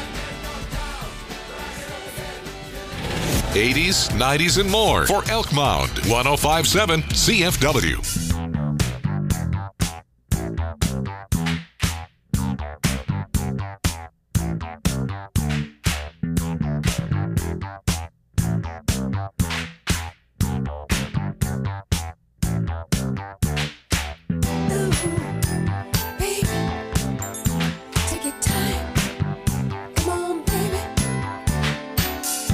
'80s, '90s, and more for Elk Mound 105.7 CFW.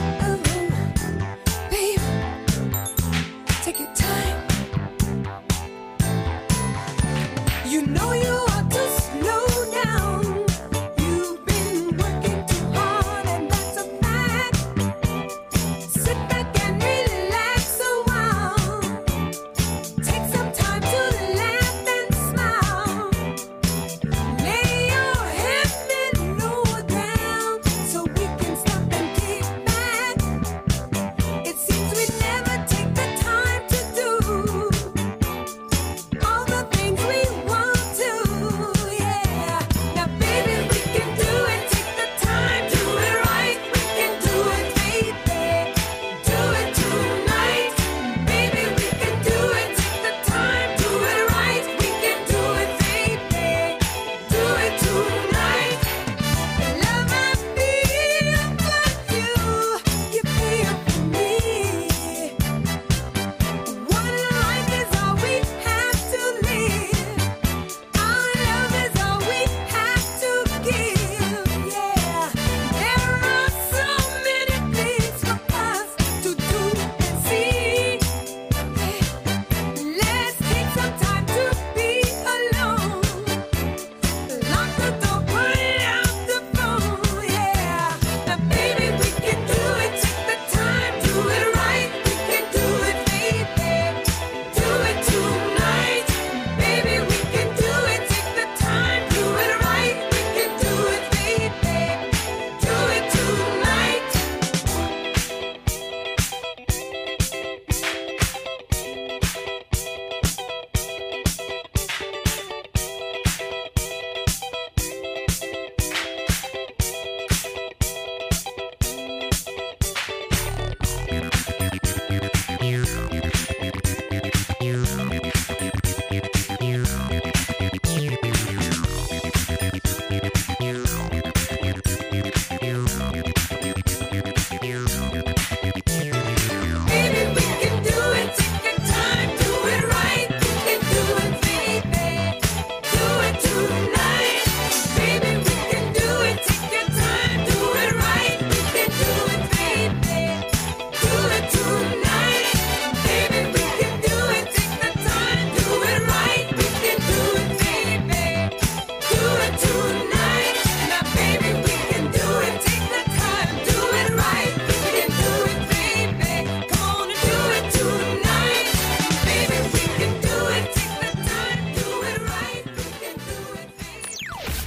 Take your time.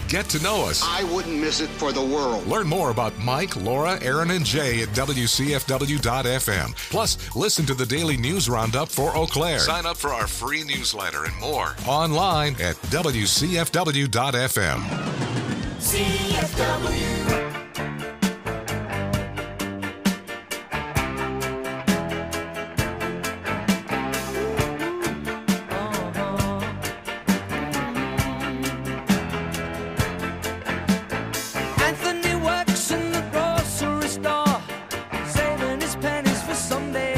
Get to know us. I wouldn't miss it for the world. Learn more about Mike, Laura, Aaron, and Jay at WCFW.FM. Plus, listen to the daily news roundup for Eau Claire. Sign up for our free newsletter and more online at WCFW.FM. CFW. Anthony works in the grocery store, saving his pennies for someday.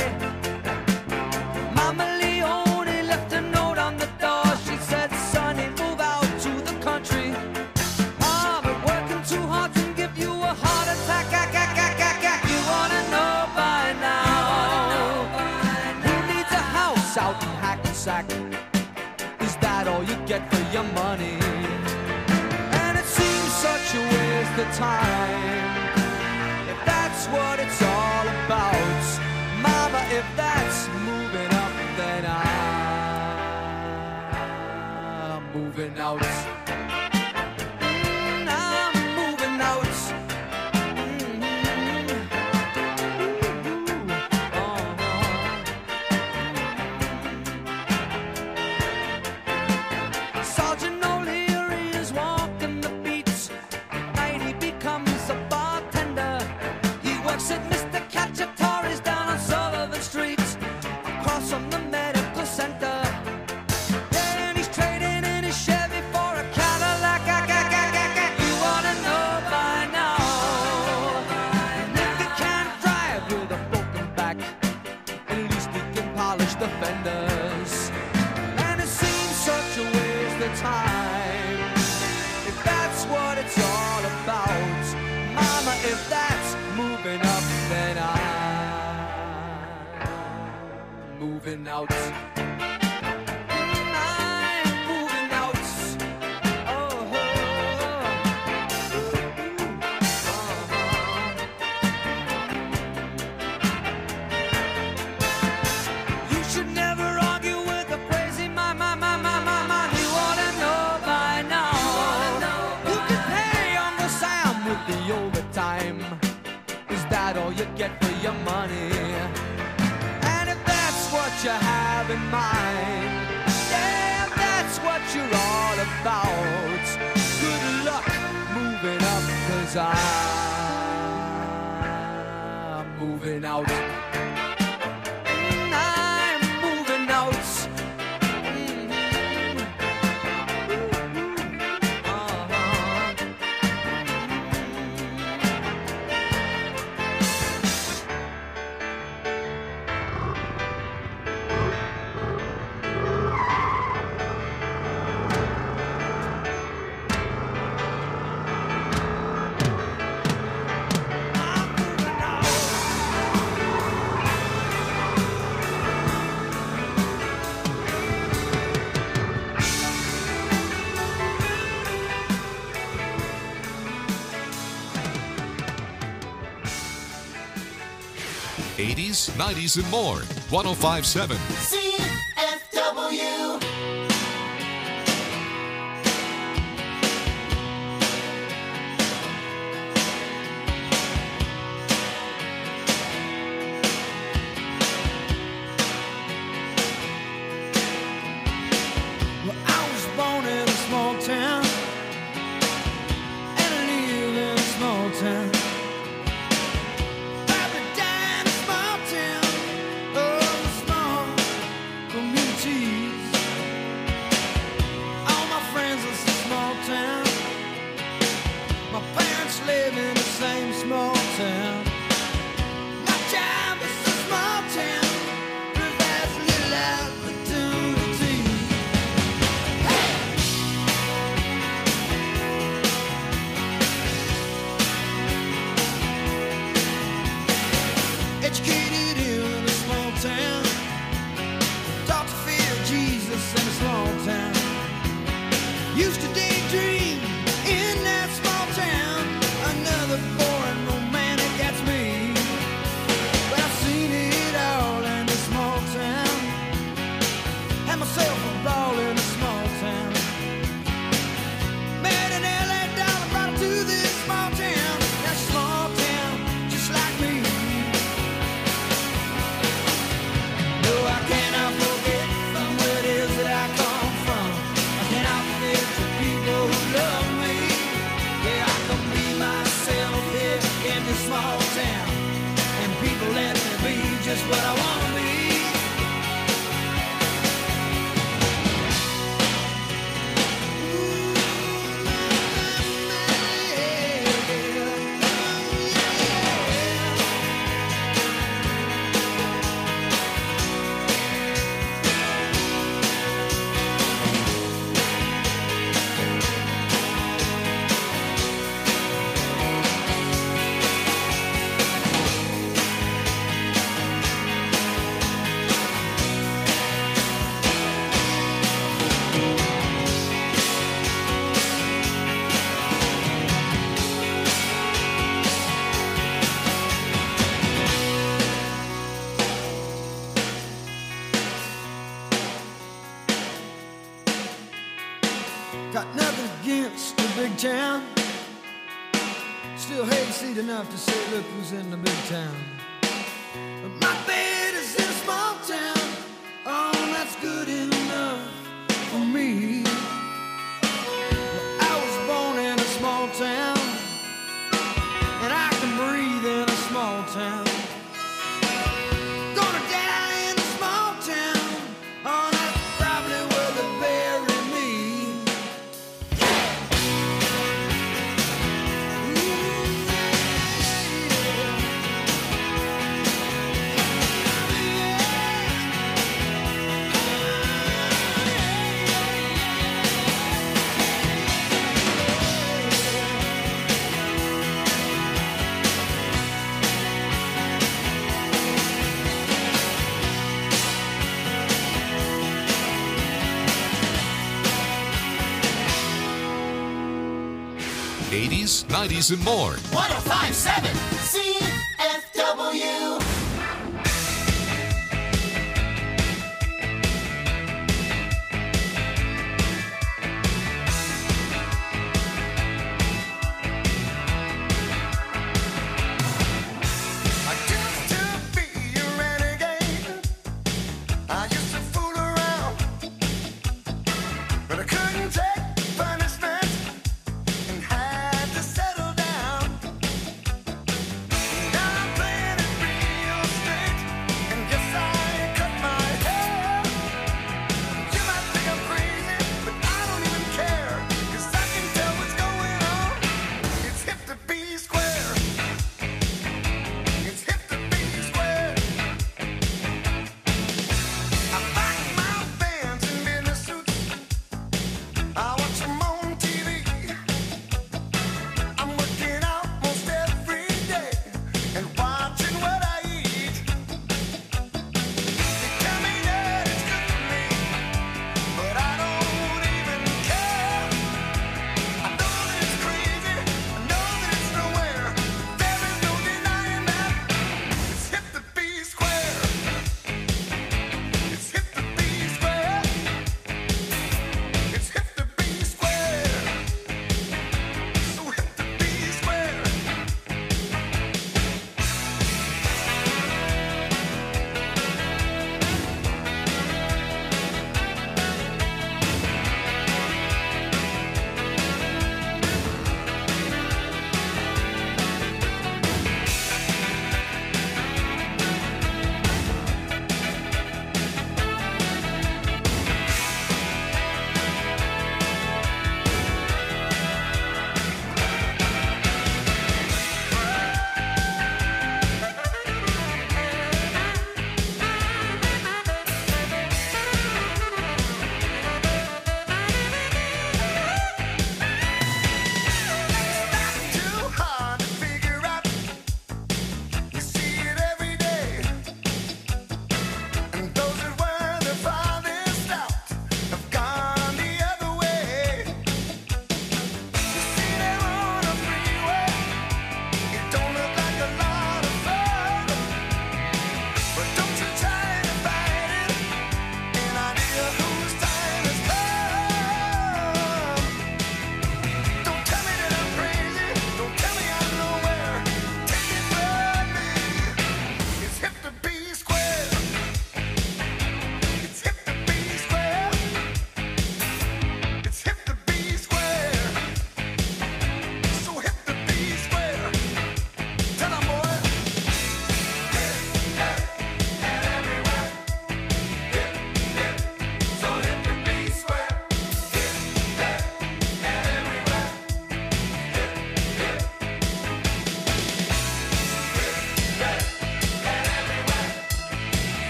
Mama Leone left a note on the door. She said, "Sonny, move out to the country. But working too hard can give you a heart attack. You wanna know by now? Who needs a house out in Hackensack? Is that all you get for your money? And it seems such a waste of time. If that's what it's all about, Mama, if that's moving up, then I'm moving out. I'm moving out. Sergeant O'Leary is walking the beats. Night he becomes a bartender. He works at Mr. Cacciatore's down on Sullivan Street, across from the medical center. Yeah, and he's trading in his Chevy for a Cadillac. You wanna know by now? If he can't drive with a broken back, at least he can polish the fenders. And it seems such a waste of time. If that's what it's all about, Mama, if that's moving up, then I'm moving out. I'm moving out. Oh, you should never argue with a crazy man. You wanna know by now? You can pay Uncle Sam with the overtime. Is that all you get for your money? And if that's what you have in mind, yeah, if that's what you're all about, good luck moving up, 'cause I'm moving out. I'm moving out. '80s, '90s, and more. 105.7. CFW. Well, I was born in a small town and I live in a small town. Probably died in a small town. Oh, small communities. Got nothing against the big town. Still hayseed enough to say, look who's in the big town. But my bed is in a small town. Oh, that's good enough for me. Well, I was born in a small town, and I can breathe in a small town. Gonna die in a small town. Oh, that's probably where they bury me. '80s, '90s, and more. 1057 CFW. I used to be a renegade. I used to fool around, but I couldn't take punishment and had to settle down.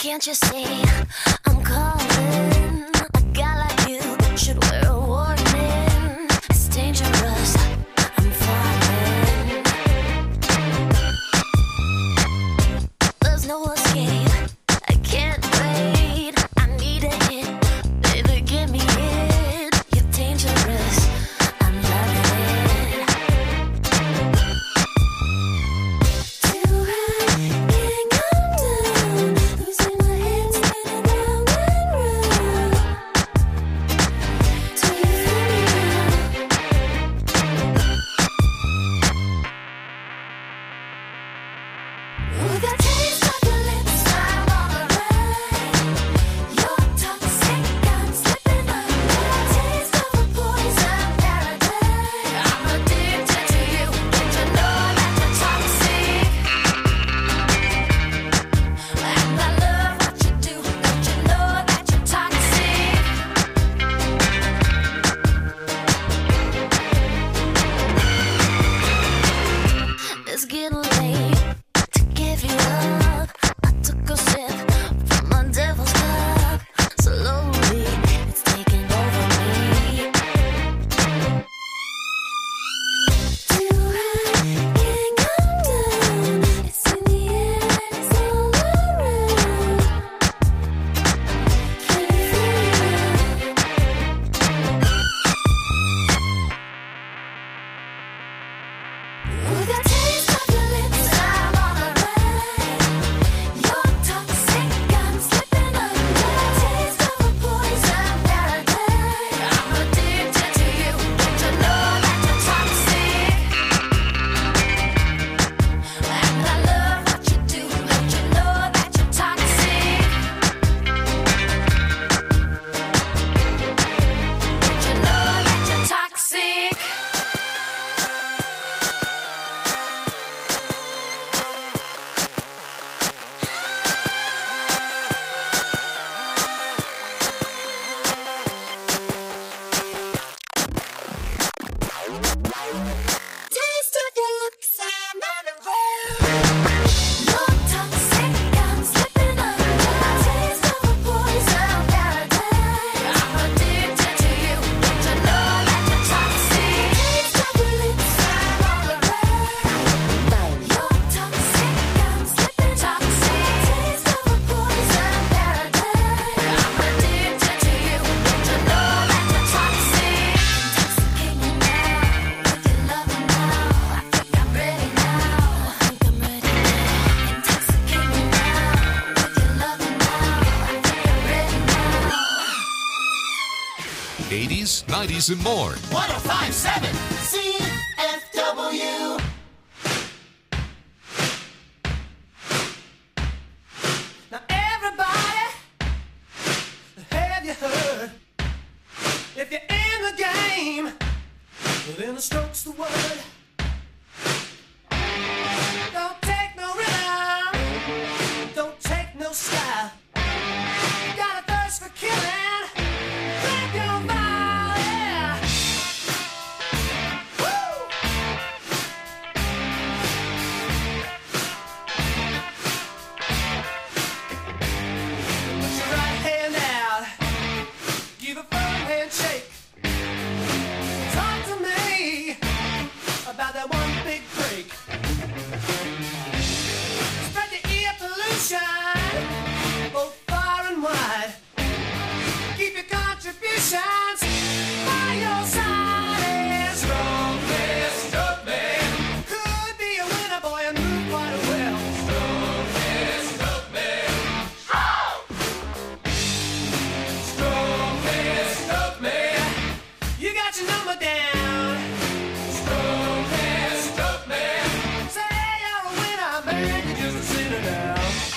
Can't you see I'm calling? A guy like you should wear a warning. It's dangerous. I'm falling. There's no escape. I can't wait. I need a hit. Baby, give me it. You're dangerous. I'm loving it. Too high, can't come down. Losing my head, spinning round and round. Do you feel me now? With the taste of your lips, I'm on the run. You're toxic, I'm slipping under. Taste of a poison paradise. I'm addicted to you. Don't you know that you're toxic? And I love what you do. Don't you know that you're toxic? It's getting late to give you up. I took a sip from my devil's cup. Slowly, it's taking over me. Too high, can't come down. It's in the air and it's all around. Can you feel it now? With the taste of your lips, I'm on the run. You're toxic, I'm slipping under. Taste of a poison paradise. I'm addicted to you. Don't you know that you're toxic? And I love what you do. Don't you know that you're toxic? Don't you know that you're toxic? Taste of your lips, I'm on the road. You're toxic, I'm slipping under. Taste of a poison paradise. I'm addicted to you. Don't you know that you're toxic? Taste of your lips, I'm on the road. You're toxic, I'm slipping toxic. Taste of a poison paradise. I'm addicted to you. Don't you know that you're toxic? Intoxicate me now with your loving now. I think I'm ready now. I think I'm ready now. Intoxicate me now with your loving now. I think I'm ready now. 80s, 90s, and more. 1057 CFW. Now everybody, have you heard? If you're in the game, well, then the stroke's the word. Don't take no rhythm, don't take no style. Got a thirst for killing, grab your vial, yeah. Woo! Put your right hand out, give a firm handshake. Talk to me about that one big break. Spread your ear pollution, both far and wide. Keep your contributions by your side. And strong man, strong man. Could be a winner, boy, and move quite well. Strong man, strong man. Strong man, strong man. You got your number down. Strong man, strong man. Say you're a winner, man. You're just a sinner now.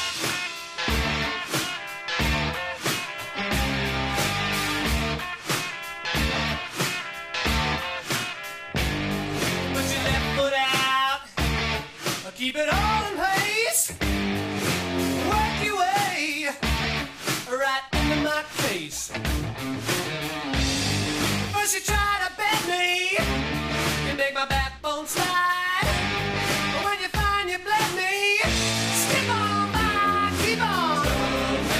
Put your left foot out. Keep it all in place. Work your way right into my face. First you try to bend me, you make my backbone slide. But when you find you bled me, stick on by, keep on.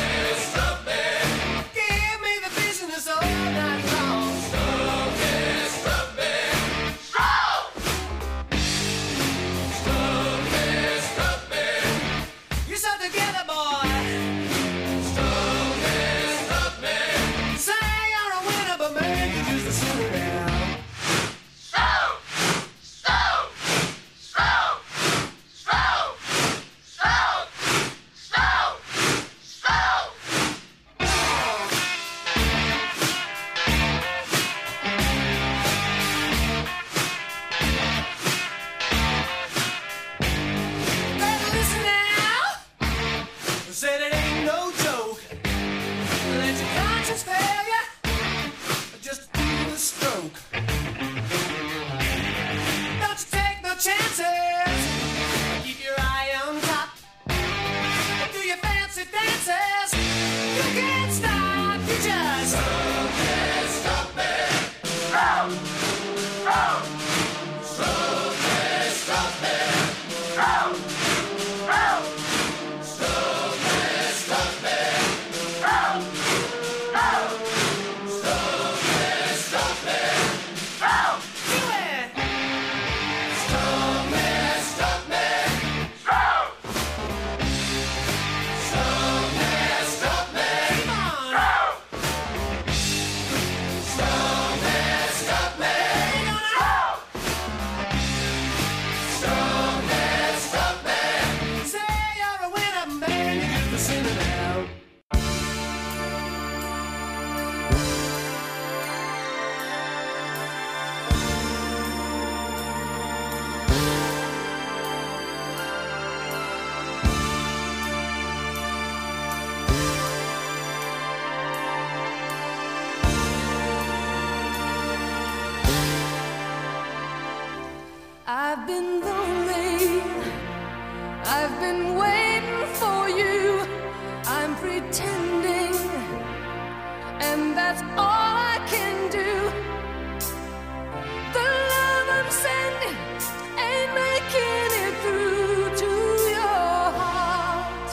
I've been lonely. I've been waiting for you. I'm pretending, and that's all I can do. The love I'm sending ain't making it through to your heart.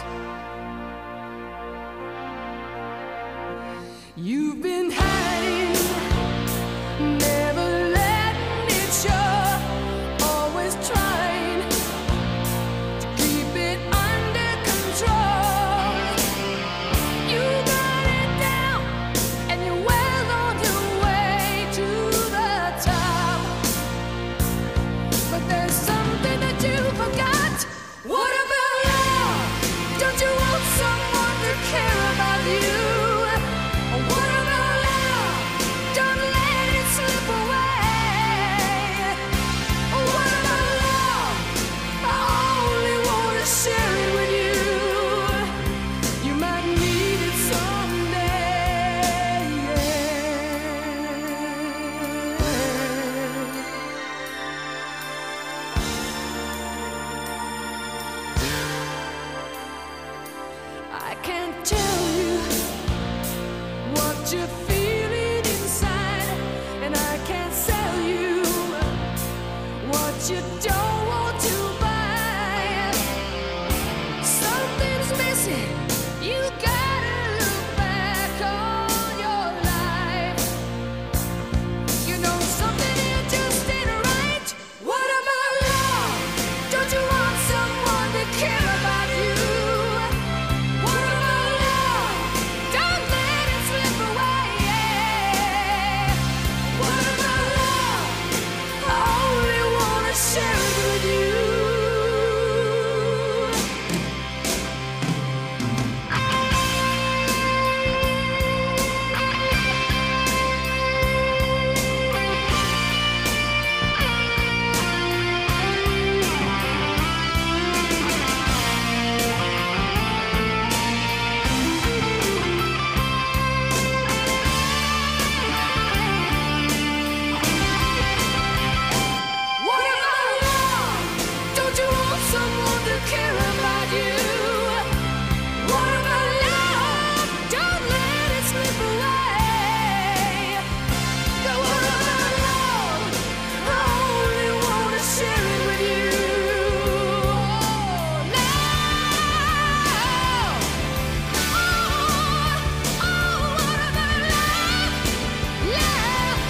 You've been hiding, never letting it show, always trying to keep it under control. You got it down, and you're well on your way to the top. But there's something that you forgot. What about love? Don't you want someone to care about you? What about love? Don't let it slip away. What about love? I only want to share it with you. You might need it someday. I can't tell you what you're feeling inside, and I can't sell you what you don't want to buy. Something's missing. You gotta look back on your life. You know something here just ain't right. What about love? Don't you want someone to care about you? What about love? Don't let it slip away. What about love? I only wanna share it with you. What about love? Don't you want someone to care about you? What about love? Don't let it slip away. What about love? I only want to share it with you. Love. What about love? Love.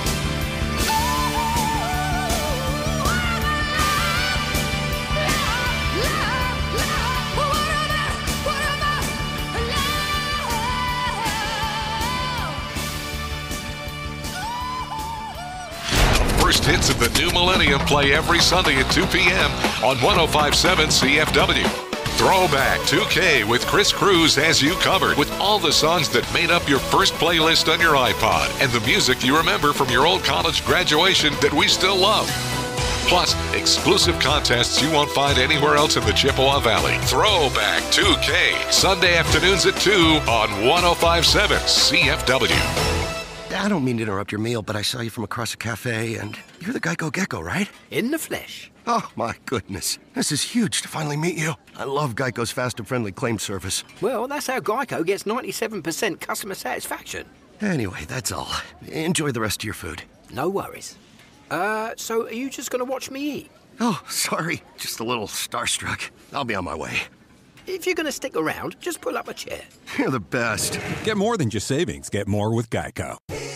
First hits of the new millennium play every Sunday at 2 p.m. on 105.7 CFW. Throwback 2K with Chris Cruz has you covered with all the songs that made up your first playlist on your iPod and the music you remember from your old college graduation that we still love. Plus, exclusive contests you won't find anywhere else in the Chippewa Valley. Throwback 2K, Sunday afternoons at 2 on 105.7 CFW. I don't mean to interrupt your meal, but I saw you from across a cafe, and you're the Geico Gecko, right? In the flesh. Oh, my goodness. This is huge to finally meet you. I love Geico's fast and friendly claim service. Well, that's how Geico gets 97% customer satisfaction. Anyway, that's all. Enjoy the rest of your food. No worries. So are you just going to watch me eat? Oh, sorry. Just a little starstruck. I'll be on my way. If you're going to stick around, just pull up a chair. You're the best. Get more than just savings. Get more with Geico.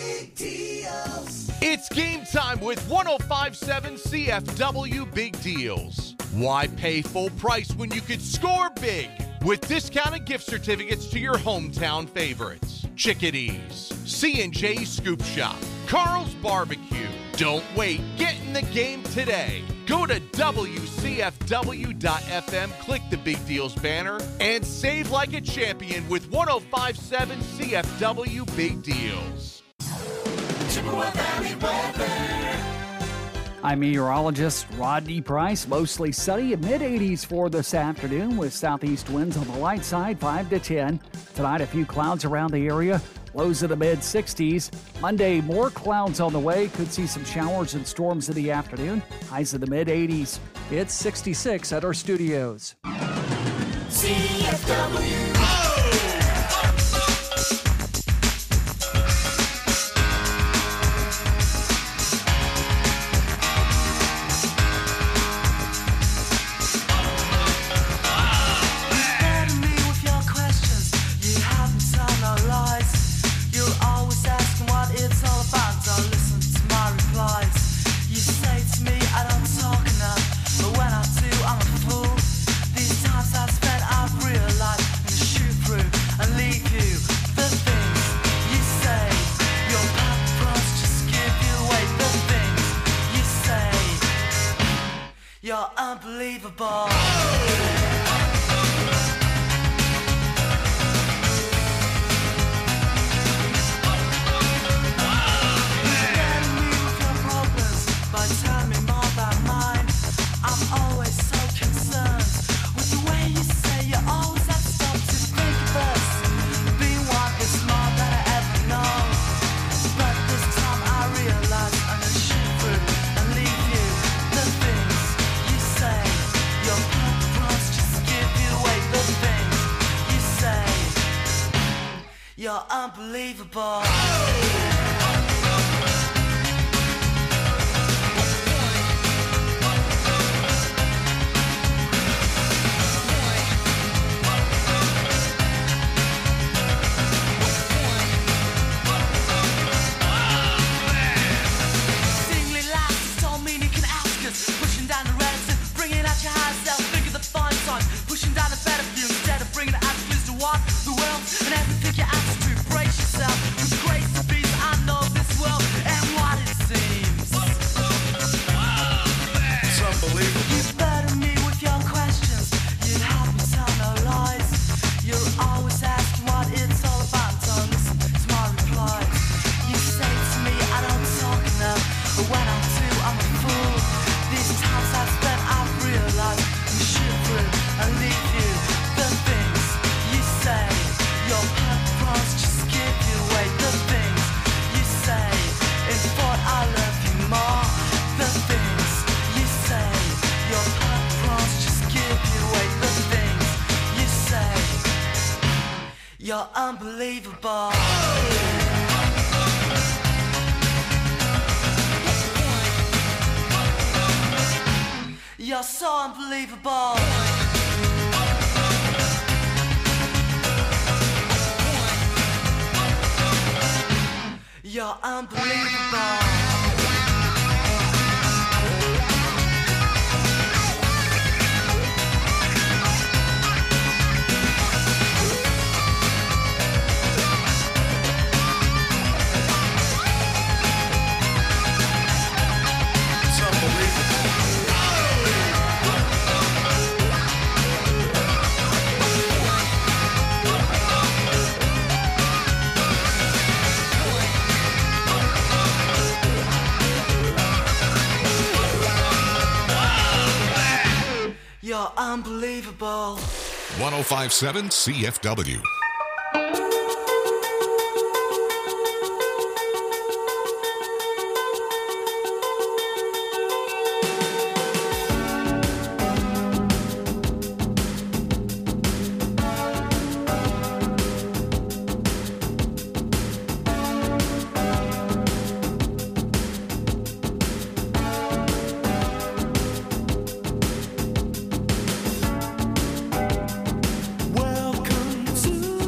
It's game time with 105.7 CFW Big Deals. Why pay full price when you could score big with discounted gift certificates to your hometown favorites? Chickadees, C&J Scoop Shop, Carl's Barbecue. Don't wait. Get in the game today. Go to WCFW.FM, click the Big Deals banner, and save like a champion with 105.7 CFW Big Deals. Chippewa Valley weather. I'm meteorologist Rodney Price. Mostly sunny, mid-80s for this afternoon with southeast winds on the light side, 5 to 10. Tonight, a few clouds around the area. Lows in the mid-60s. Monday, more clouds on the way. Could see some showers and storms in the afternoon. Highs in the mid-80s. It's 66 at our studios. CFW. You're unbelievable. You're unbelievable. Singly laughs don't mean you can ask us. Pushing down the reds and bringing out your high self. Think of the fine sign. Pushing down the better view instead of bringing the attitudes to what the world and everything you ask to brace yourself with the grace of peace. I know this world and what it seems. It's unbelievable. You burden me with your questions. You'd have me tell no lies. You're always asking what it's all about. Don't listen to my replies. You say to me I don't talk enough, but when I do I'm a fool. These times I've spent I've realized you shoot through and leave you the things you say. Your purpose just give you away the things you say. In thought I love you more. The things you say. Your purpose just give you away the things you say. You're unbelievable. You're so unbelievable. You're unbelievable. It's unbelievable. You're unbelievable. 1057 CFW. Welcome to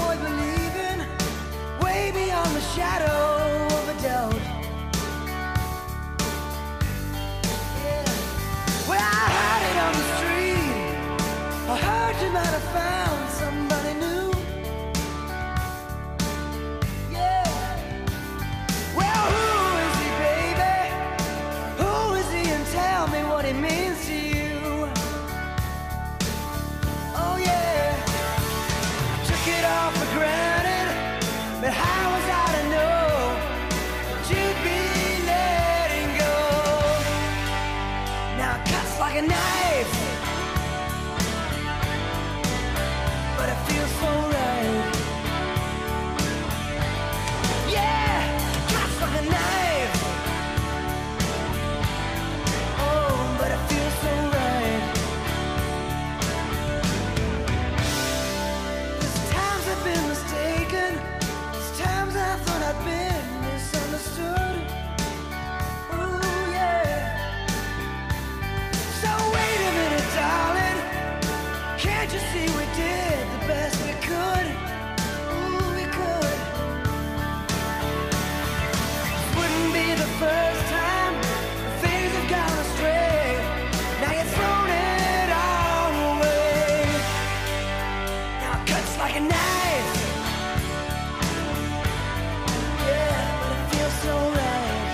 avoid believing way beyond the shadow of a doubt. Yeah. Well, I heard it on the street. I heard you might have found somebody new. Yeah. Well, who is he, baby? Who is he, and tell me what he means to you. Oh yeah, I took it all for granted, but how was I to know that you'd be letting go? Now it cuts like a knife, but it feels so right. Yeah, it cuts like a knife. Oh, but it feels so right. There's times I've been mistaken. There's times I thought I'd been misunderstood. Ooh, yeah. So wait a minute, darling. Can't you see we did the best we could? Ooh, we could. Wouldn't be the first time things have gone astray. Now you've thrown it all away. Now it cuts like a knife. Yeah, but it feels so right.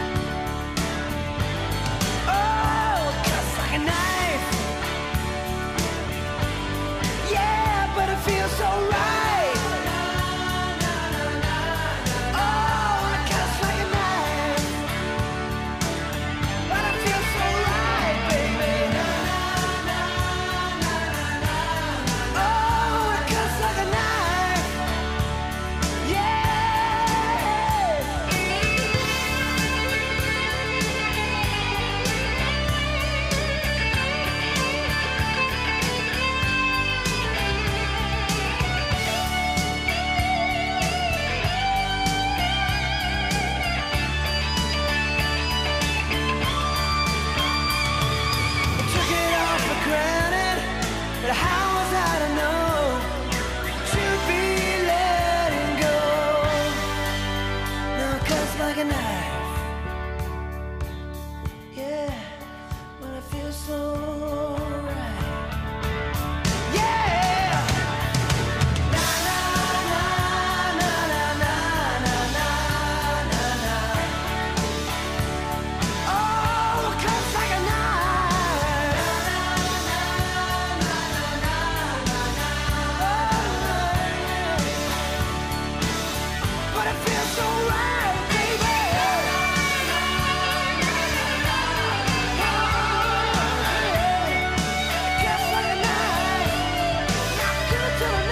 Oh, it cuts like a knife. Yeah, but it feels so right. Oh, it cuts like a knife. But it feels so right, baby. Oh, it cuts like a knife. Yeah. I took it all for granted, but how was I to know that you'd be letting go? Now it cuts like a knife. Yeah, but it feels so right. Yeah. Na na na na na na na na na na. Oh, it cuts like a knife. But it feels so right, baby. It cuts like a knife. Not good to the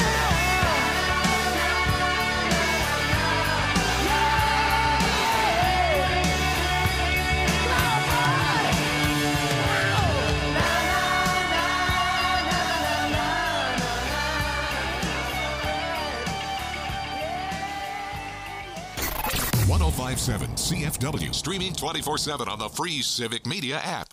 Come on. 1057 CFW, streaming 24/7 on the free Civic Media app.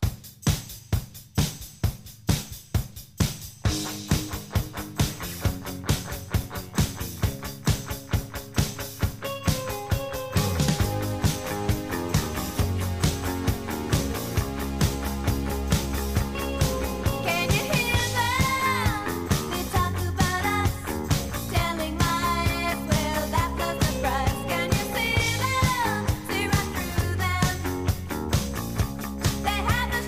Can you hear them? They talk about us, telling my if well that was the price. Can you see them? See right through them. They have the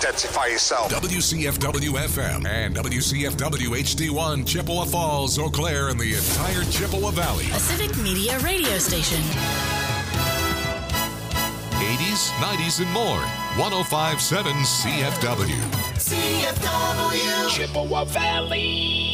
identify yourself. WCFW FM and WCFW HD1, Chippewa Falls, Eau Claire, and the entire Chippewa Valley. A Civic Media radio station. 80s, 90s, and more. 105.7 CFW. CFW Chippewa Valley.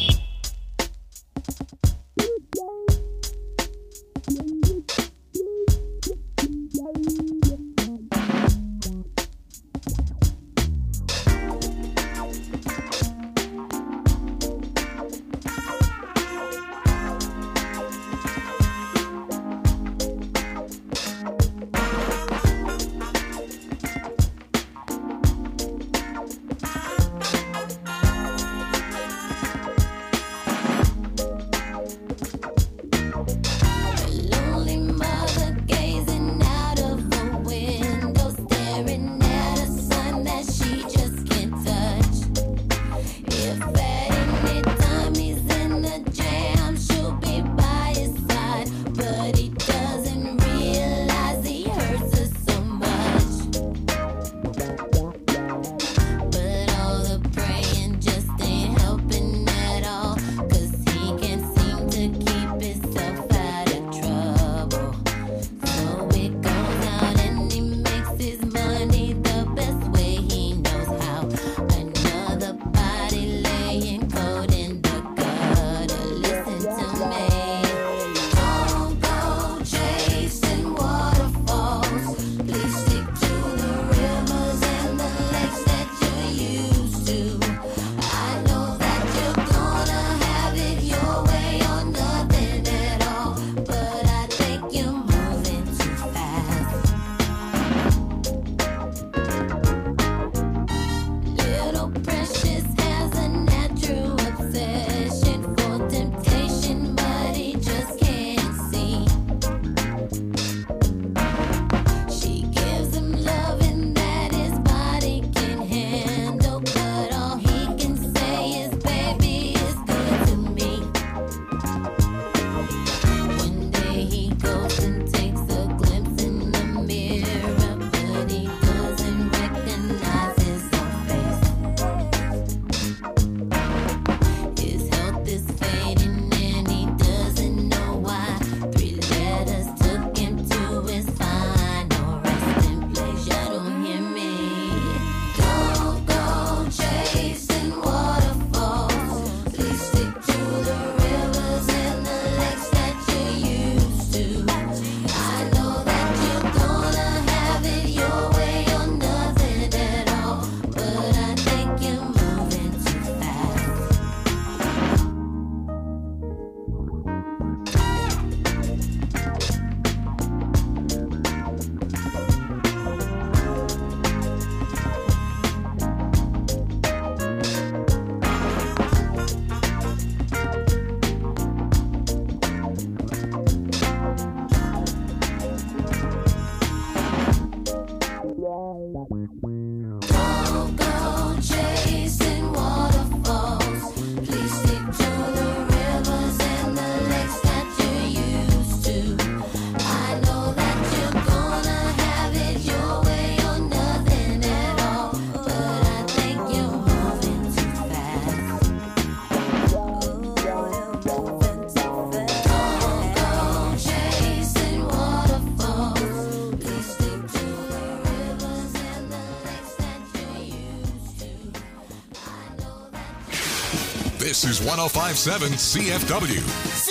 This is 105.7 CFW.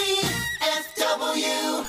CFW.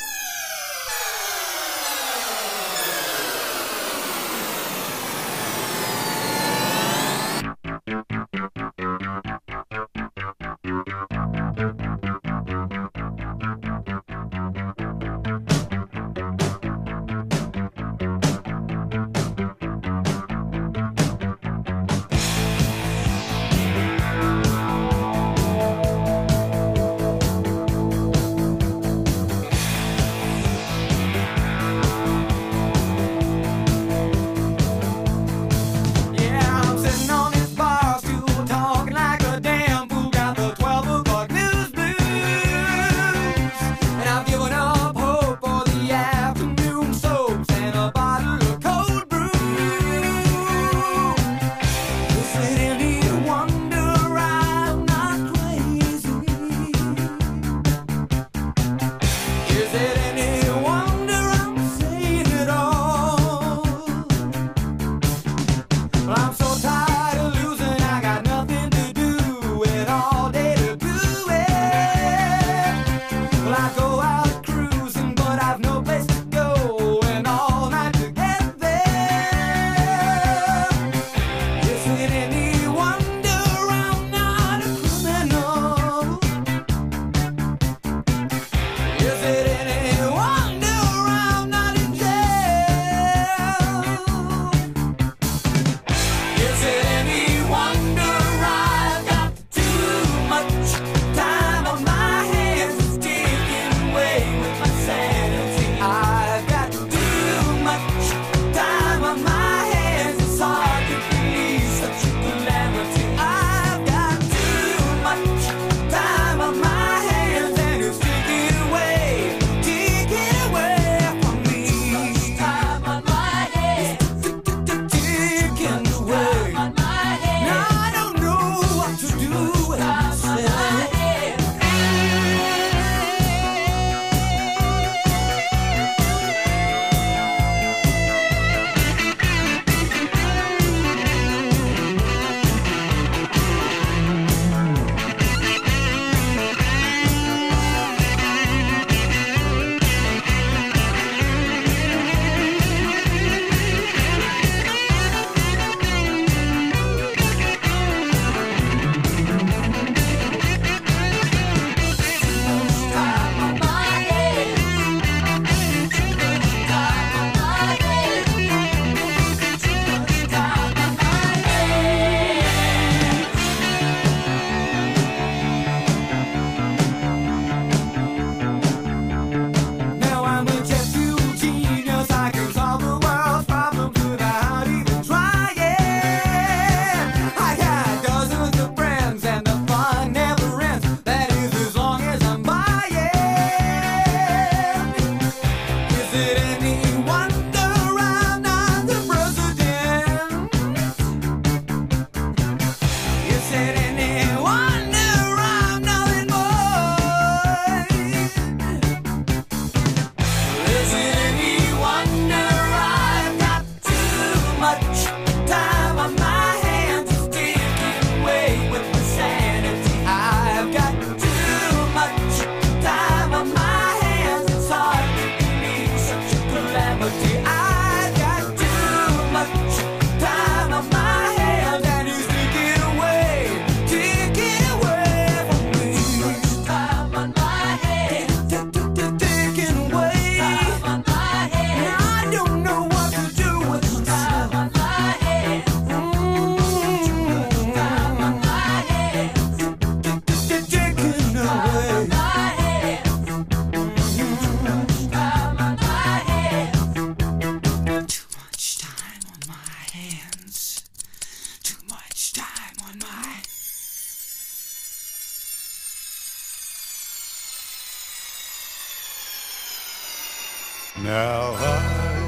Now I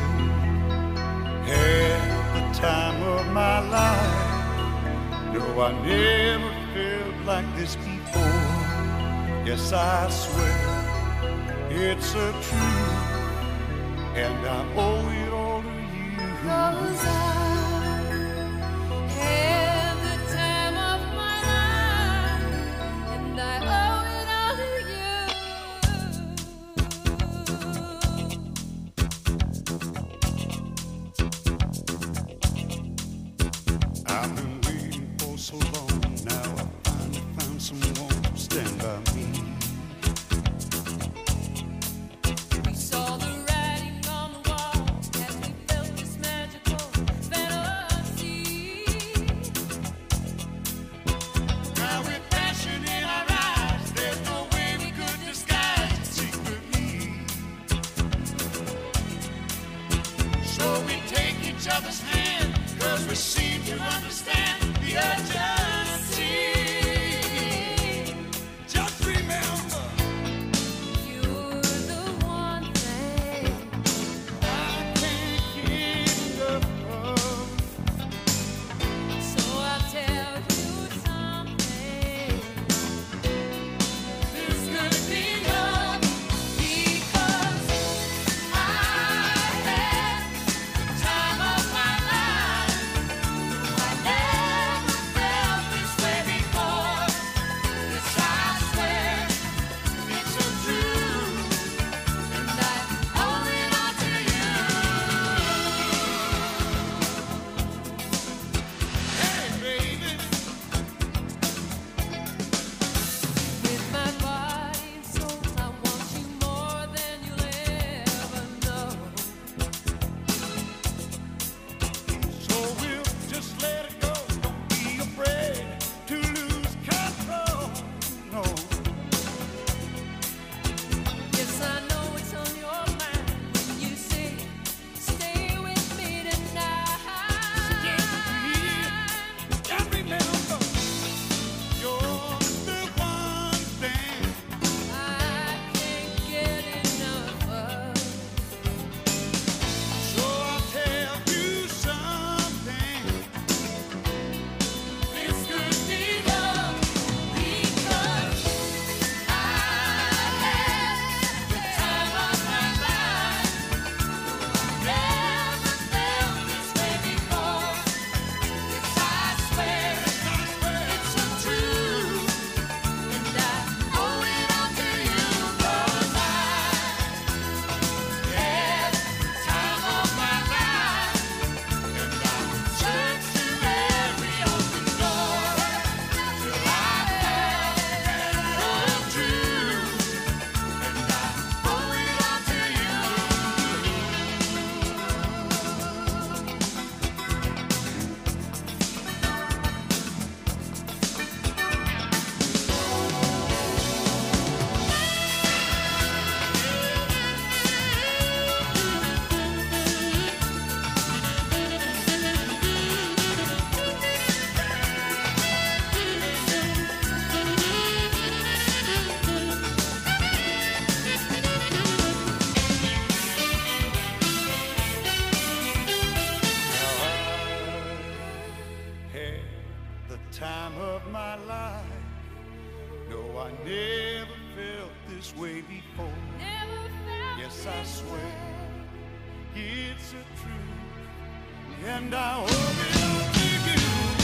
had the time of my life. No, I never felt like this before. Yes, I swear it's a truth, and I owe it all to you. 'Cause I had the time of my life, and I owe it all to you. I've been waiting for so long. Now I finally found someone to stand by me. We saw the writing on the wall as we felt this magical fantasy. Now with passion in our eyes, there's no way we could disguise it secretly. So we take each other's hand, 'cause we seem to understand the urgency. Just remember, You're the one thing I can't get enough of. So I'll tell you something. This could be love because I had the time of my life. I never felt this way before. Yes, I swear it's a truth, and I owe it all to you. Hey, baby. With my body and soul, I want you more than you'll ever know. So we'll just let it go. Don't be afraid to lose control. No. Yes, I know it's on your mind when you say, stay with me tonight. And remember, you're the one thing I can't get enough of. So I'll tell you something. This could be love because I had the time of my life. Never felt this way before. Yes, I swear it's a truth, and I owe it all to you 'cause I had the time of my life, and I searched through every open door till I found the truth, and I owe it all to you. had the time of my life. No, I never felt this way before. Yes, I swear it's a truth, and I owe it all to you.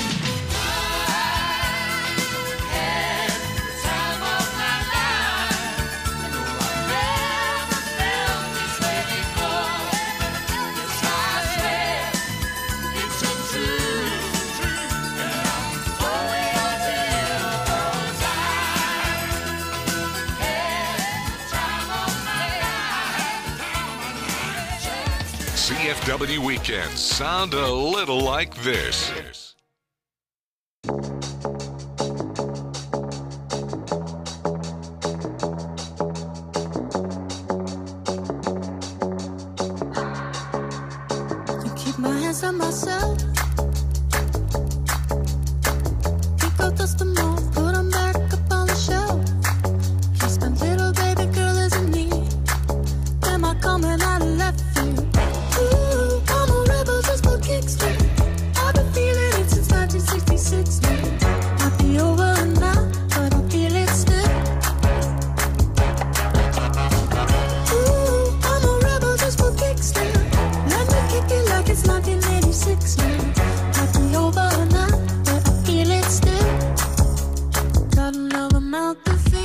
Had the time of my life. No, I never felt this way before. Yes, I swear it's a truth, and I owe it all to you 'cause I had the time of my life. CFW weekends sound a little like this. You keep my hands on myself. Pick up dust them off, put them back up on the shelf. Kiss my little baby girl isn't me. Am I coming out alive? I'm out the